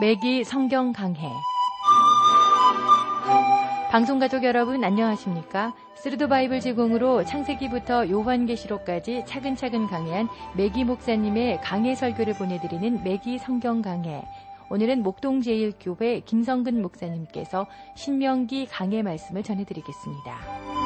매기 성경 강해. 방송가족 여러분 안녕하십니까? 스루드 바이블 제공으로 창세기부터 요한계시록까지 차근차근 강해한 매기 목사님의 강해 설교를 보내드리는 매기 성경 강해. 오늘은 목동제일교회 김성근 목사님께서 신명기 강해 말씀을 전해드리겠습니다.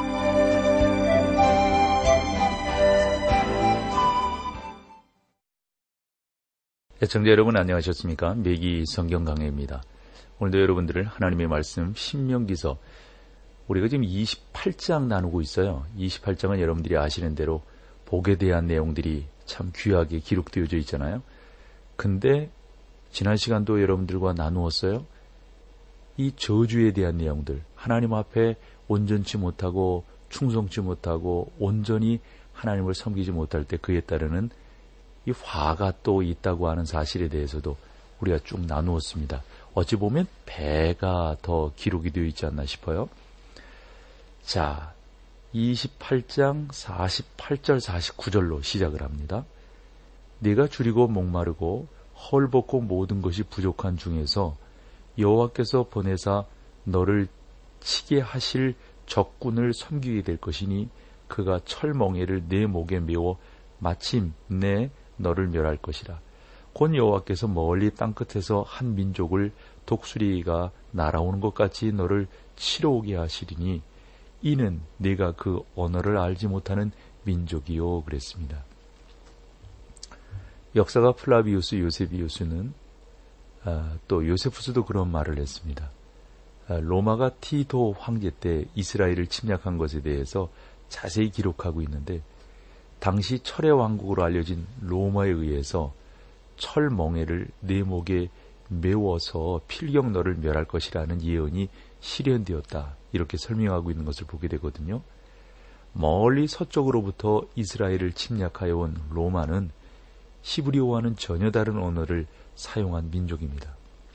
애청자 여러분 안녕하셨습니까? 매기 성경 강해입니다. 오늘도 여러분들을 하나님의 말씀 신명기서 우리가 지금 28장 나누고 있어요. 28장은 여러분들이 아시는 대로 복에 대한 내용들이 참 귀하게 기록되어져 있잖아요. 근데 지난 시간도 여러분들과 나누었어요. 이 저주에 대한 내용들, 하나님 앞에 온전치 못하고 충성치 못하고 온전히 하나님을 섬기지 못할 때 그에 따르는 이 화가 또 있다고 하는 사실에 대해서도 우리가 쭉 나누었습니다. 어찌 보면 배가 더 기록이 되어 있지 않나 싶어요. 자, 28장 48절 49절로 시작을 합니다. 네가 줄이고 목마르고 헐벗고 모든 것이 부족한 중에서 여호와께서 보내사 너를 치게 하실 적군을 섬기게 될 것이니 그가 철멍에를 내 목에 메워 마침내 너를 멸할 것이라. 곧 여호와께서 멀리 땅끝에서 한 민족을 독수리가 날아오는 것 같이 너를 치러 오게 하시리니 이는 네가 그 언어를 알지 못하는 민족이요 그랬습니다. 역사가 플라비우스 요세비우스는 또 요세푸스도 그런 말을 했습니다. 로마가 티토 황제 때 이스라엘을 침략한 것에 대해서 자세히 기록하고 있는데 당시 철의 왕국으로 알려진 로마에 의해서 철멍에를 내 목에 메워서 필경 너를 멸할 것이라는 예언이 실현되었다. 이렇게 설명하고 있는 것을 보게 되거든요. 멀리 서쪽으로부터 이스라엘을 침략하여 온 로마는 히브리어와는 전혀 다른 언어를 사용한 민족입니다.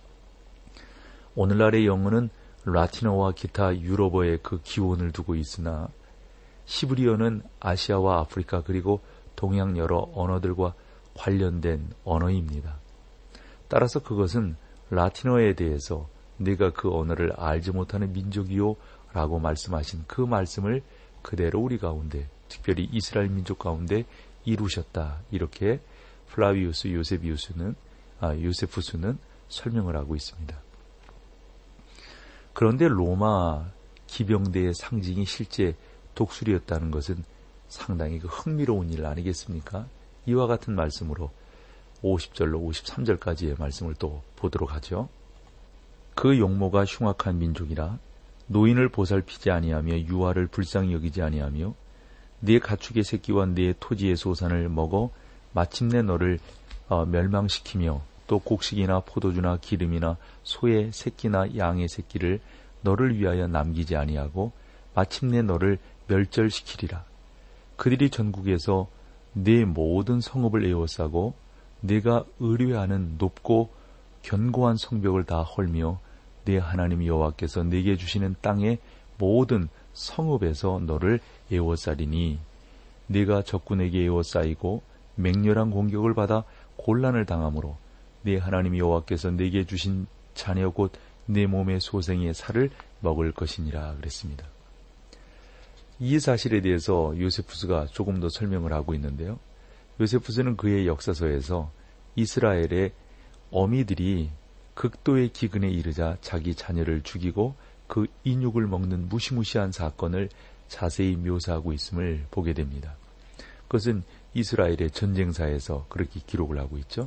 오늘날의 영어는 라틴어와 기타 유럽어의 그 기원을 두고 있으나 히브리어는 아시아와 아프리카 그리고 동양 여러 언어들과 관련된 언어입니다. 따라서 그것은 라틴어에 대해서 네가 그 언어를 알지 못하는 민족이요 라고 말씀하신 그 말씀을 그대로 우리 가운데 특별히 이스라엘 민족 가운데 이루셨다. 이렇게 플라비우스 요세푸스는 설명을 하고 있습니다. 그런데 로마 기병대의 상징이 실제 독수리였다는 것은 상당히 흥미로운 일 아니겠습니까? 이와 같은 말씀으로 50절로 53절까지의 말씀을 또 보도록 하죠. 그 용모가 흉악한 민족이라 노인을 보살피지 아니하며 유아를 불쌍히 여기지 아니하며 네 가축의 새끼와 네 토지의 소산을 먹어 마침내 너를 멸망시키며 또 곡식이나 포도주나 기름이나 소의 새끼나 양의 새끼를 너를 위하여 남기지 아니하고 마침내 너를 멸절시키리라. 그들이 전국에서 네 모든 성읍을 에워싸고 네가 의뢰하는 높고 견고한 성벽을 다 헐며 네 하나님 여호와께서 네게 주시는 땅의 모든 성읍에서 너를 에워싸리니 네가 적군에게 에워싸이고 맹렬한 공격을 받아 곤란을 당하므로 네 하나님 여호와께서 네게 주신 자녀 곧 네 몸의 소생의 살을 먹을 것이니라 그랬습니다. 이 사실에 대해서 요세푸스가 조금 더 설명을 하고 있는데요. 요세푸스는 그의 역사서에서 이스라엘의 어미들이 극도의 기근에 이르자 자기 자녀를 죽이고 그 인육을 먹는 무시무시한 사건을 자세히 묘사하고 있음을 보게 됩니다. 그것은 이스라엘의 전쟁사에서 그렇게 기록을 하고 있죠.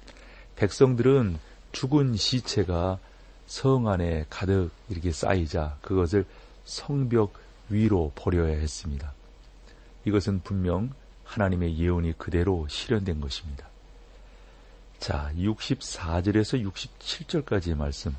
백성들은 죽은 시체가 성 안에 가득 이렇게 쌓이자 그것을 성벽 위로 버려야 했습니다. 이것은 분명 하나님의 예언이 그대로 실현된 것입니다. 자, 64절에서 67절까지의 말씀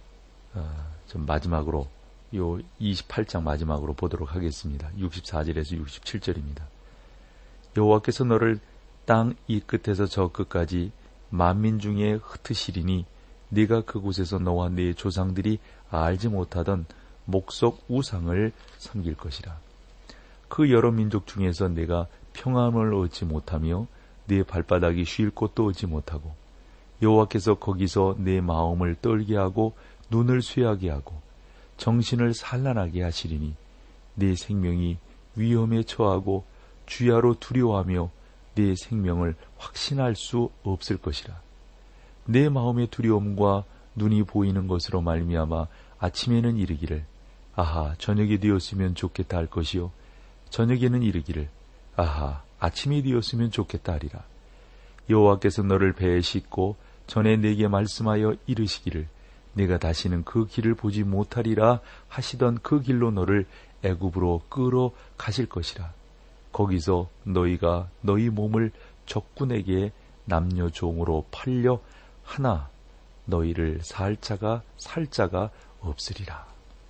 좀 마지막으로 요 28장 마지막으로 보도록 하겠습니다. 64절에서 67절입니다. 여호와께서 너를 땅 이 끝에서 저 끝까지 만민 중에 흩으시리니 네가 그곳에서 너와 네 조상들이 알지 못하던 목석 우상을 섬길 것이라. 그 여러 민족 중에서 내가 평안을 얻지 못하며 네 발바닥이 쉴 곳도 얻지 못하고 여호와께서 거기서 내 마음을 떨게 하고 눈을 쇠하게 하고 정신을 산란하게 하시리니 내 생명이 위험에 처하고 주야로 두려워하며 내 생명을 확신할 수 없을 것이라. 내 마음의 두려움과 눈이 보이는 것으로 말미암아 아침에는 이르기를 아하 저녁이 되었으면 좋겠다 할 것이요 저녁에는 이르기를 아하 아침이 되었으면 좋겠다 하리라. 여호와께서 너를 배에 싣고 전에 내게 말씀하여 이르시기를 내가 다시는 그 길을 보지 못하리라 하시던 그 길로 너를 애굽으로 끌어 가실 것이라. 거기서 너희가 너희 몸을 적군에게 남녀 종으로 팔려 하나 너희를 살 자가 없으리라.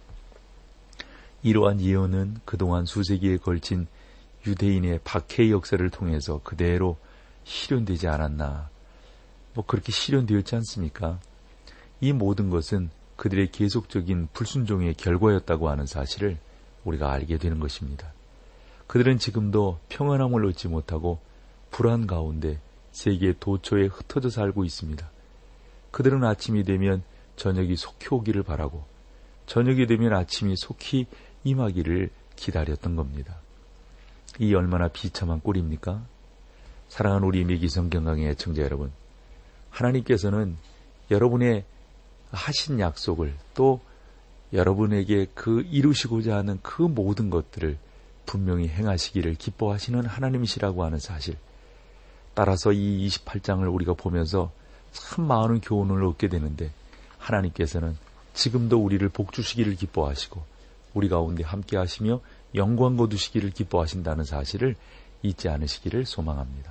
이러한 예언은 그동안 수세기에 걸친 유대인의 박해 역사를 통해서 그대로 실현되지 않았나. 그렇게 실현되었지 않습니까? 이 모든 것은 그들의 계속적인 불순종의 결과였다고 하는 사실을 우리가 알게 되는 것입니다. 그들은 지금도 평안함을 얻지 못하고 불안 가운데 세계 도처에 흩어져 살고 있습니다. 그들은 아침이 되면 저녁이 속히 오기를 바라고 저녁이 되면 아침이 속히 임하기를 기다렸던 겁니다. 이 얼마나 비참한 꼴입니까? 사랑하는 우리 매기성경강의 애청자 여러분, 하나님께서는 여러분의 하신 약속을 또 여러분에게 그 이루시고자 하는 그 모든 것들을 분명히 행하시기를 기뻐하시는 하나님이시라고 하는 사실, 따라서 이 28장을 우리가 보면서 참 많은 교훈을 얻게 되는데 하나님께서는 지금도 우리를 복주시기를 기뻐하시고 우리 가운데 함께 하시며 영광 거두시기를 기뻐하신다는 사실을 잊지 않으시기를 소망합니다.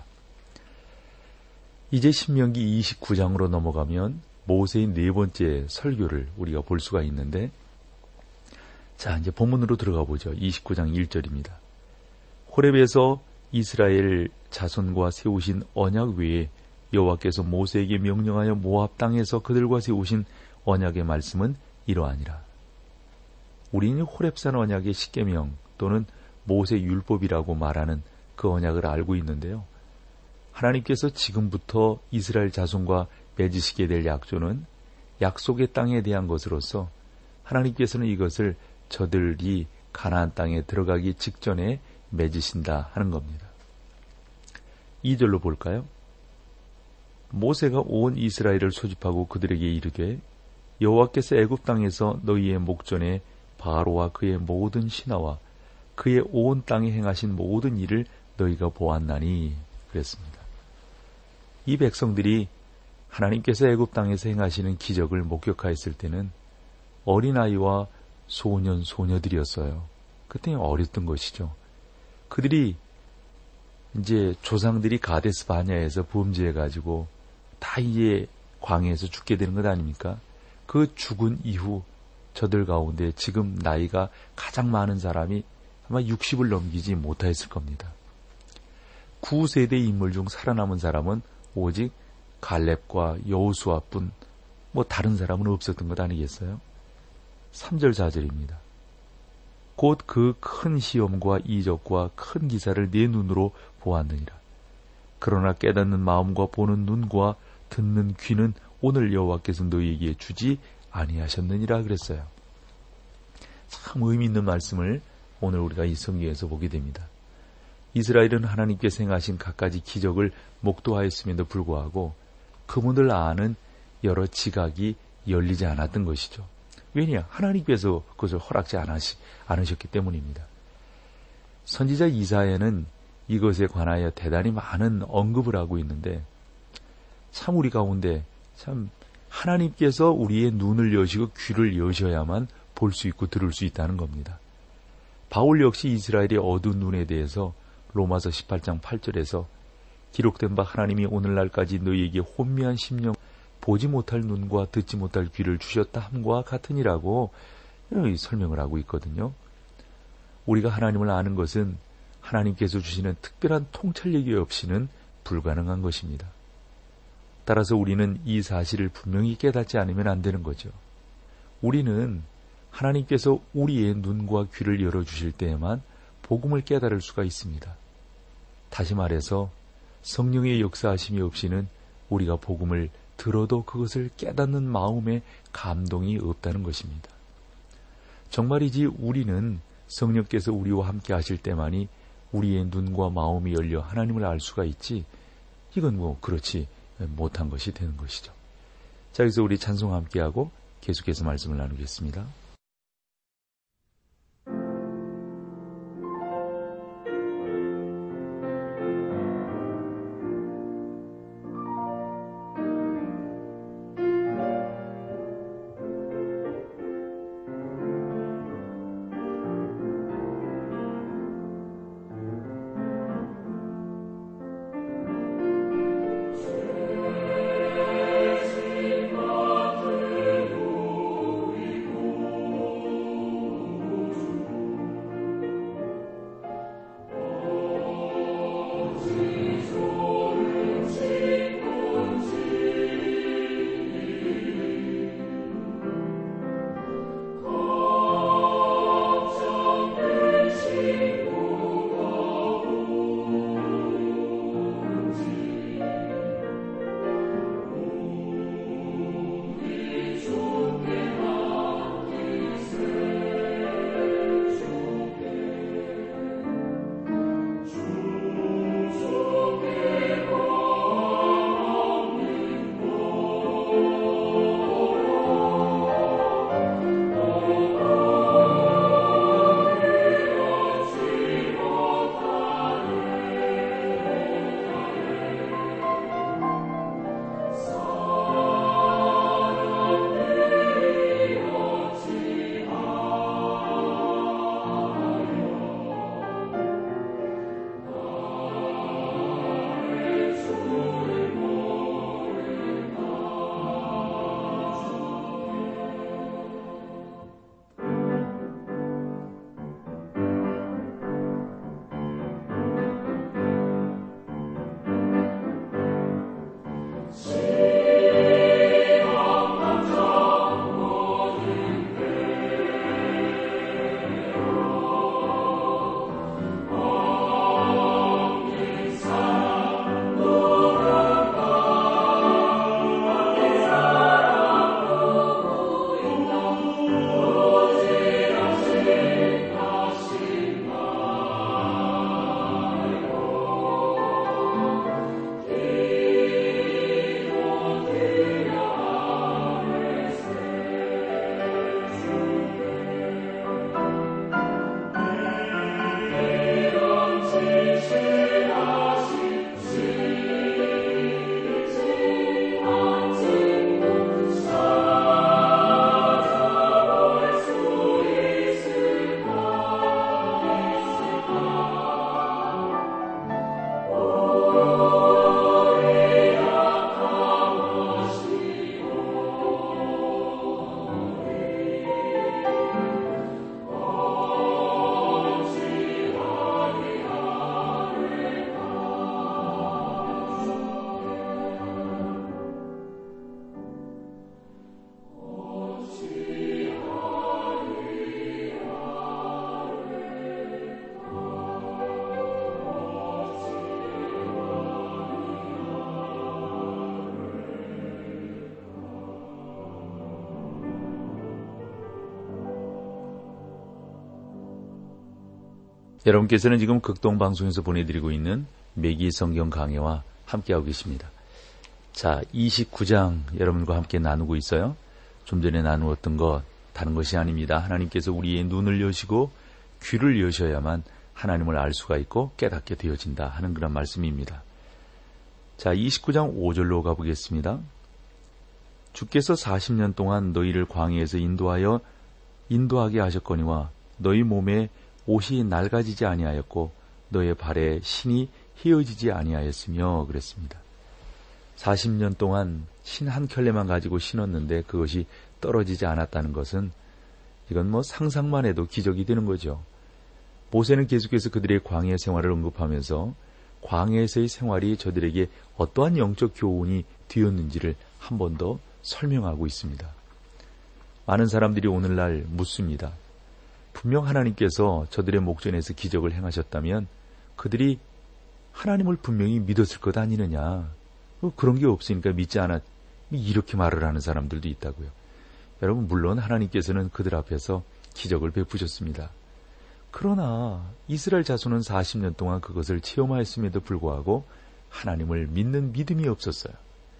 이제 신명기 29장으로 넘어가면 모세의 네 번째 설교를 우리가 볼 수가 있는데, 자, 이제 본문으로 들어가 보죠. 29장 1절입니다. 호렙에서 이스라엘 자손과 세우신 언약 외에 여호와께서 모세에게 명령하여 모압 땅에서 그들과 세우신 언약의 말씀은 이러하니라. 우리는 호렙산 언약의 십계명 또는 모세 율법이라고 말하는 그 언약을 알고 있는데요. 하나님께서 지금부터 이스라엘 자손과 맺으시게 될 약조는 약속의 땅에 대한 것으로서 하나님께서는 이것을 저들이 가나안 땅에 들어가기 직전에 맺으신다 하는 겁니다. 2절로 볼까요? 모세가 온 이스라엘을 소집하고 그들에게 이르되 여호와께서 애굽 땅에서 너희의 목전에 바로와 그의 모든 신하와 그의 온 땅에 행하신 모든 일을 너희가 보았나니 그랬습니다. 이 백성들이 하나님께서 애굽 땅에서 행하시는 기적을 목격하였을 때는 어린아이와 소년, 소녀들이었어요. 그때 어렸던 것이죠. 그들이 이제 조상들이 가데스 바냐에서 범죄해가지고 다 이제 광야에서 죽게 되는 것 아닙니까? 그 죽은 이후 저들 가운데 지금 나이가 가장 많은 사람이 아마 60을 넘기지 못하였을 겁니다. 9세대 인물 중 살아남은 사람은 오직 갈렙과 여호수아뿐, 다른 사람은 없었던 것 아니겠어요? 3절 4절입니다. 곧 그 큰 시험과 이적과 큰 기사를 내 눈으로 보았느니라. 그러나 깨닫는 마음과 보는 눈과 듣는 귀는 오늘 여호와께서 너희에게 주지 아니하셨느니라 그랬어요. 참 의미 있는 말씀을 오늘 우리가 이 성경에서 보게 됩니다. 이스라엘은 하나님께서 행하신 갖가지 기적을 목도하였음에도 불구하고 그분들 아는 여러 지각이 열리지 않았던 것이죠. 왜냐? 하나님께서 그것을 허락지 않으셨기 때문입니다. 선지자 이사야는 이것에 관하여 대단히 많은 언급을 하고 있는데 참 우리 가운데 참 하나님께서 우리의 눈을 여시고 귀를 여셔야만 볼 수 있고 들을 수 있다는 겁니다. 바울 역시 이스라엘의 어두운 눈에 대해서 로마서 18장 8절에서 기록된 바 하나님이 오늘날까지 너희에게 혼미한 심령 보지 못할 눈과 듣지 못할 귀를 주셨다 함과 같으니라고 설명을 하고 있거든요. 우리가 하나님을 아는 것은 하나님께서 주시는 특별한 통찰력이 없이는 불가능한 것입니다. 따라서 우리는 이 사실을 분명히 깨닫지 않으면 안 되는 거죠. 우리는 하나님께서 우리의 눈과 귀를 열어주실 때에만 복음을 깨달을 수가 있습니다. 다시 말해서 성령의 역사하심이 없이는 우리가 복음을 들어도 그것을 깨닫는 마음에 감동이 없다는 것입니다. 정말이지 우리는 성령께서 우리와 함께 하실 때만이 우리의 눈과 마음이 열려 하나님을 알 수가 있지, 이건 그렇지 못한 것이 되는 것이죠. 자, 여기서 우리 찬송 함께하고 계속해서 말씀을 나누겠습니다. 여러분께서는 지금 극동방송에서 보내드리고 있는 매기 성경 강해와 함께하고 계십니다. 자, 29장 여러분과 함께 나누고 있어요. 좀 전에 나누었던 것 다른 것이 아닙니다. 하나님께서 우리의 눈을 여시고 귀를 여셔야만 하나님을 알 수가 있고 깨닫게 되어진다 하는 그런 말씀입니다. 자, 29장 5절로 가보겠습니다. 주께서 40년 동안 너희를 광야에서 인도하게 하셨거니와 너희 몸에 옷이 낡아지지 아니하였고 너의 발에 신이 휘어지지 아니하였으며 그랬습니다. 40년 동안 신 한 켤레만 가지고 신었는데 그것이 떨어지지 않았다는 것은 이건 상상만 해도 기적이 되는 거죠. 모세는 계속해서 그들의 광야 생활을 언급하면서 광야에서의 생활이 저들에게 어떠한 영적 교훈이 되었는지를 한 번 더 설명하고 있습니다. 많은 사람들이 오늘날 묻습니다. 분명 하나님께서 저들의 목전에서 기적을 행하셨다면 그들이 하나님을 분명히 믿었을 것 아니느냐. 그런 게 없으니까 믿지 이렇게 말을 하는 사람들도 있다고요. 여러분, 물론 하나님께서는 그들 앞에서 기적을 베푸셨습니다. 그러나 이스라엘 자손은 40년 동안 그것을 체험하였음에도 불구하고 하나님을 믿는 믿음이 없었어요.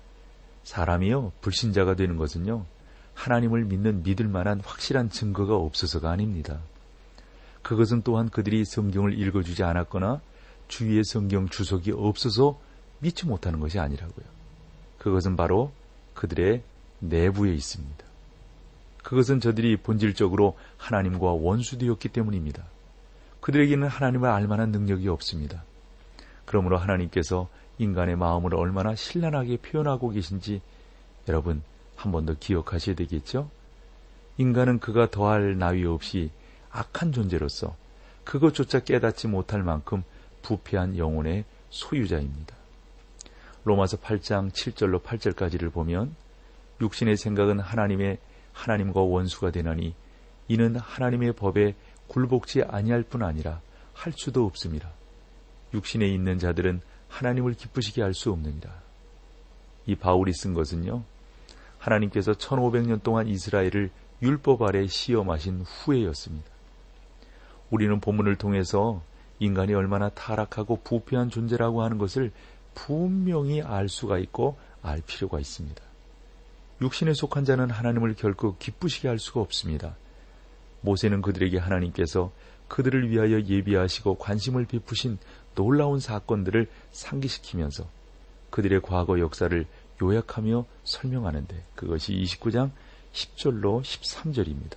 사람이요, 불신자가 되는 것은요, 하나님을 믿을 만한 확실한 증거가 없어서가 아닙니다. 그것은 또한 그들이 성경을 읽어주지 않았거나 주위에 성경 주석이 없어서 믿지 못하는 것이 아니라고요. 그것은 바로 그들의 내부에 있습니다. 그것은 저들이 본질적으로 하나님과 원수되었기 때문입니다. 그들에게는 하나님을 알만한 능력이 없습니다. 그러므로 하나님께서 인간의 마음을 얼마나 신랄하게 표현하고 계신지 여러분 한 번 더 기억하셔야 되겠죠? 인간은 그가 더할 나위 없이 악한 존재로서 그것조차 깨닫지 못할 만큼 부패한 영혼의 소유자입니다. 로마서 8장 7절로 8절까지를 보면 육신의 생각은 하나님과 원수가 되나니 이는 하나님의 법에 굴복지 아니할 뿐 아니라 할 수도 없습니다. 육신에 있는 자들은 하나님을 기쁘시게 할 수 없느니라. 이 바울이 쓴 것은요, 하나님께서 1500년 동안 이스라엘을 율법 아래 시험하신 후에였습니다. 우리는 본문을 통해서 인간이 얼마나 타락하고 부패한 존재라고 하는 것을 분명히 알 수가 있고 알 필요가 있습니다. 육신에 속한 자는 하나님을 결코 기쁘시게 할 수가 없습니다. 모세는 그들에게 하나님께서 그들을 위하여 예비하시고 관심을 베푸신 놀라운 사건들을 상기시키면서 그들의 과거 역사를 요약하며 설명하는데 그것이 29장 10절로 13절입니다.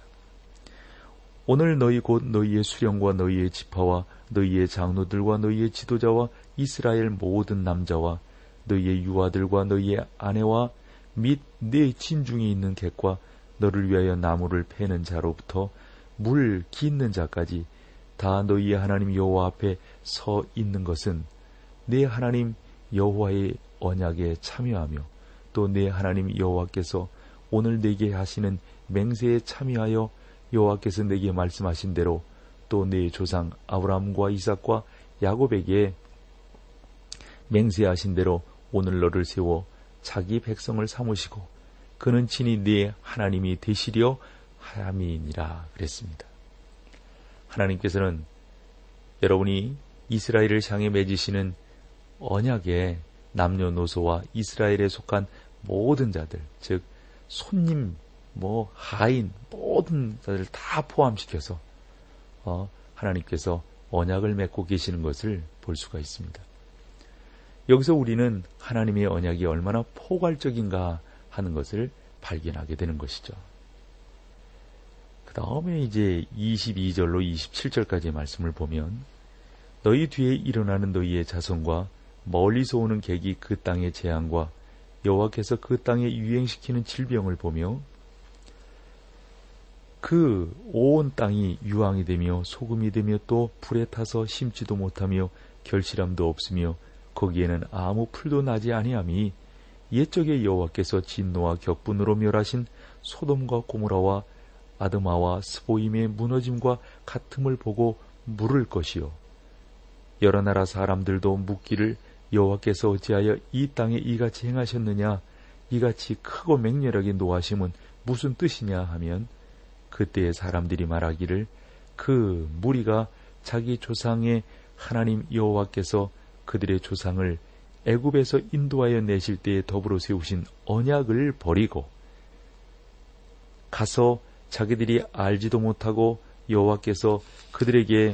오늘 너희 곧 너희의 수령과 너희의 지파와 너희의 장로들과 너희의 지도자와 이스라엘 모든 남자와 너희의 유아들과 너희의 아내와 및 네 진중에 있는 객과 너를 위하여 나무를 패는 자로부터 물 깃는 자까지 다 너희의 하나님 여호와 앞에 서 있는 것은 네 하나님 여호와의 언약에 참여하며 또 네 하나님 여호와께서 오늘 내게 하시는 맹세에 참여하여 여호와께서 내게 말씀하신 대로 또 네 조상 아브라함과 이삭과 야곱에게 맹세하신 대로 오늘 너를 세워 자기 백성을 삼으시고 그는 친히 네 하나님이 되시려 함이니라 그랬습니다. 하나님께서는 여러분이 이스라엘을 향해 맺으시는 언약의 남녀노소와 이스라엘에 속한 모든 자들, 즉 손님, 하인 모든 자들 다 포함시켜서 하나님께서 언약을 맺고 계시는 것을 볼 수가 있습니다. 여기서 우리는 하나님의 언약이 얼마나 포괄적인가 하는 것을 발견하게 되는 것이죠. 그 다음에 이제 22절로 27절까지의 말씀을 보면 너희 뒤에 일어나는 너희의 자손과 멀리서 오는 객이 그 땅의 재앙과 여호와께서 그 땅에 유행시키는 질병을 보며 그 온 땅이 유황이 되며 소금이 되며 또 불에 타서 심지도 못하며 결실함도 없으며 거기에는 아무 풀도 나지 아니함이 옛적에 여호와께서 진노와 격분으로 멸하신 소돔과 고모라와 아드마와 스보임의 무너짐과 같음을 보고 물을 것이요 여러 나라 사람들도 묻기를 여호와께서 어찌하여 이 땅에 이같이 행하셨느냐 이같이 크고 맹렬하게 노하심은 무슨 뜻이냐 하면 그때의 사람들이 말하기를 그 무리가 자기 조상의 하나님 여호와께서 그들의 조상을 애굽에서 인도하여 내실 때에 더불어 세우신 언약을 버리고 가서 자기들이 알지도 못하고 여호와께서 그들에게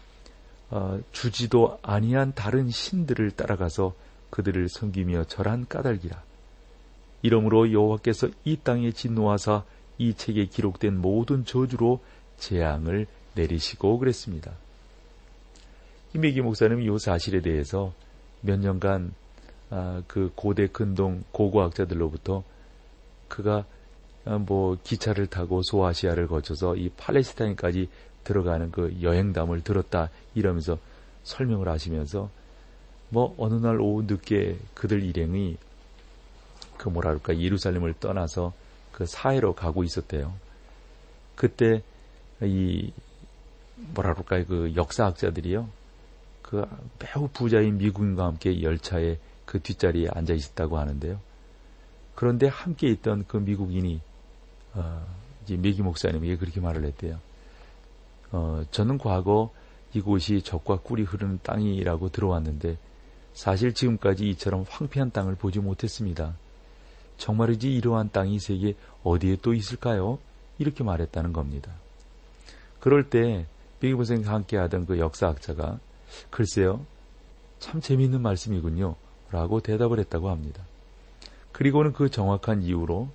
주지도 아니한 다른 신들을 따라가서 그들을 섬기며 절한 까닭이라. 이러므로 여호와께서 이 땅에 진노하사 이 책에 기록된 모든 저주로 재앙을 내리시고 그랬습니다. 김혜기 목사님은 이 사실에 대해서 몇 년간 그 고대 근동 고고학자들로부터 그가 기차를 타고 소아시아를 거쳐서 이 팔레스타인까지 들어가는 그 여행담을 들었다 이러면서 설명을 하시면서 어느 날 오후 늦게 그들 일행이 예루살렘을 떠나서 그 사해로 가고 있었대요. 그때 그 역사학자들이요. 그 매우 부자인 미국인과 함께 열차에 그 뒷자리에 앉아 있었다고 하는데요. 그런데 함께 있던 그 미국인이 이제 매기 목사님에게 그렇게 말을 했대요. 저는 과거 이곳이 젖과 꿀이 흐르는 땅이라고 들어왔는데 사실 지금까지 이처럼 황폐한 땅을 보지 못했습니다. 정말이지 이러한 땅이 이 세계 어디에 또 있을까요? 이렇게 말했다는 겁니다. 그럴 때 매기 목사님과 함께 하던 그 역사학자가 글쎄요, 참 재미있는 말씀이군요 라고 대답을 했다고 합니다. 그리고는 그 정확한 이유로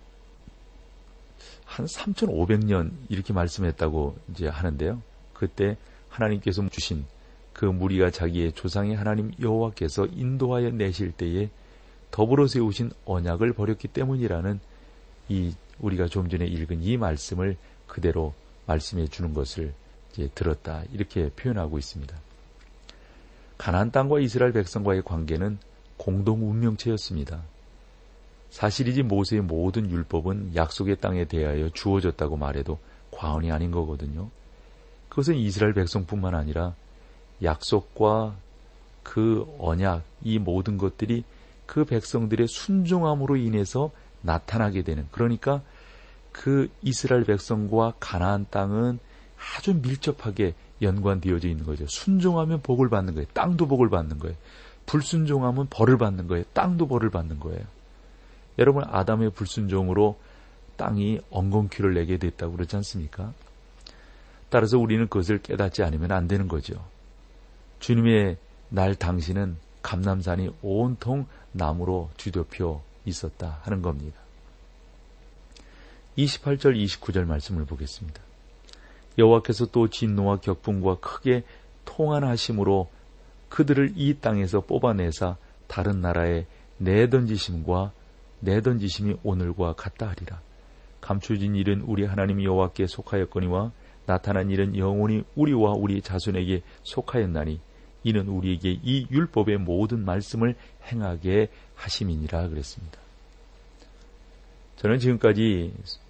한 3,500년 이렇게 말씀했다고 이제 하는데요. 그때 하나님께서 주신 그 무리가 자기의 조상의 하나님 여호와께서 인도하여 내실 때에 더불어 세우신 언약을 버렸기 때문이라는 우리가 좀 전에 읽은 이 말씀을 그대로 말씀해 주는 것을 이제 들었다 이렇게 표현하고 있습니다. 가나안 땅과 이스라엘 백성과의 관계는 공동 운명체였습니다. 사실이지 모세의 모든 율법은 약속의 땅에 대하여 주어졌다고 말해도 과언이 아닌 거거든요. 그것은 이스라엘 백성뿐만 아니라 약속과 그 언약, 이 모든 것들이 그 백성들의 순종함으로 인해서 나타나게 되는, 그러니까 그 이스라엘 백성과 가나안 땅은 아주 밀접하게 연관되어져 있는 거죠. 순종하면 복을 받는 거예요. 땅도 복을 받는 거예요. 불순종하면 벌을 받는 거예요. 땅도 벌을 받는 거예요. 여러분, 아담의 불순종으로 땅이 엉겅퀴를 내게 됐다고 그러지 않습니까? 따라서 우리는 그것을 깨닫지 않으면 안 되는 거죠. 주님의 날 당시는 감람산이 온통 나무로 뒤덮여 있었다 하는 겁니다. 28절 29절 말씀을 보겠습니다. 여호와께서 또 진노와 격분과 크게 통한하심으로 그들을 이 땅에서 뽑아내사 다른 나라에 내던지심이 오늘과 같다 하리라. 감추어진 일은 우리 하나님 여호와께 속하였거니와 나타난 일은 영원히 우리와 우리 자손에게 속하였나니 이는 우리에게 이 율법의 모든 말씀을 행하게 하심이니라 그랬습니다. 저는 지금까지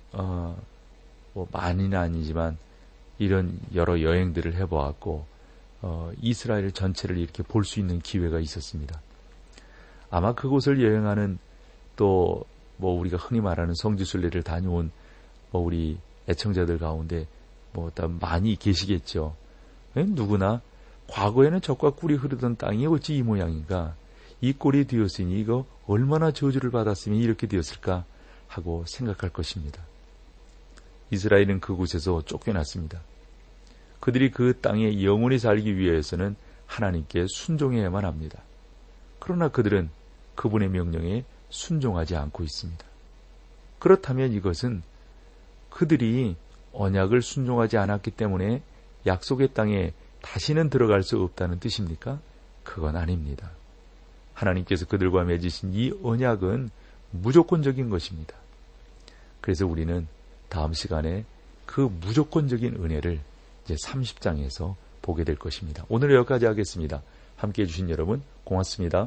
많이는 아니지만 이런 여러 여행들을 해보았고 이스라엘 전체를 이렇게 볼 수 있는 기회가 있었습니다. 아마 그곳을 여행하는 또 우리가 흔히 말하는 성지순례를 다녀온 우리 애청자들 가운데 다 많이 계시겠죠. 누구나 과거에는 젖과 꿀이 흐르던 땅이 어찌 이 모양인가, 이 꼴이 되었으니 이거 얼마나 저주를 받았으면 이렇게 되었을까 하고 생각할 것입니다. 이스라엘은 그곳에서 쫓겨났습니다. 그들이 그 땅에 영원히 살기 위해서는 하나님께 순종해야만 합니다. 그러나 그들은 그분의 명령에 순종하지 않고 있습니다. 그렇다면 이것은 그들이 언약을 순종하지 않았기 때문에 약속의 땅에 다시는 들어갈 수 없다는 뜻입니까? 그건 아닙니다. 하나님께서 그들과 맺으신 이 언약은 무조건적인 것입니다. 그래서 우리는 다음 시간에 그 무조건적인 은혜를 이제 30장에서 보게 될 것입니다. 오늘 여기까지 하겠습니다. 함께해 주신 여러분 고맙습니다.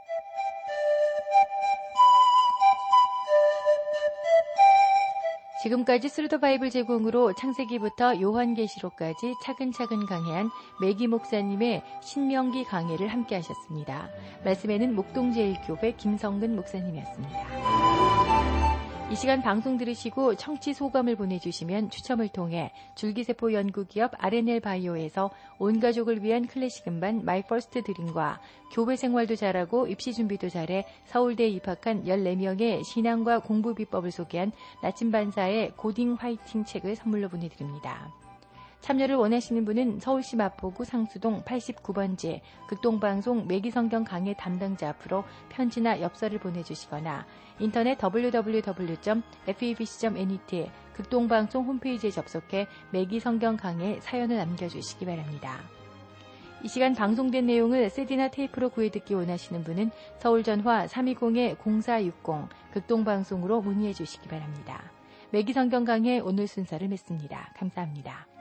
지금까지 스루더 바이블 제공으로 창세기부터 요한계시록까지 차근차근 강해한 매기 목사님의 신명기 강해를 함께 하셨습니다. 말씀에는 목동제일교회 김성근 목사님이었습니다. 이 시간 방송 들으시고 청취 소감을 보내주시면 추첨을 통해 줄기세포 연구기업 RNL 바이오에서 온 가족을 위한 클래식 음반 마이 퍼스트 드림과 교회 생활도 잘하고 입시 준비도 잘해 서울대에 입학한 14명의 신앙과 공부 비법을 소개한 나침반사의 고딩 화이팅 책을 선물로 보내드립니다. 참여를 원하시는 분은 서울시 마포구 상수동 89번지 극동방송 매기성경 강해 담당자 앞으로 편지나 엽서를 보내주시거나 인터넷 www.febc.net 극동방송 홈페이지에 접속해 매기성경 강해 사연을 남겨주시기 바랍니다. 이 시간 방송된 내용을 CD나 테이프로 구해듣기 원하시는 분은 서울전화 320-0460 극동방송으로 문의해 주시기 바랍니다. 매기성경 강해 오늘 순서를 맺습니다. 감사합니다.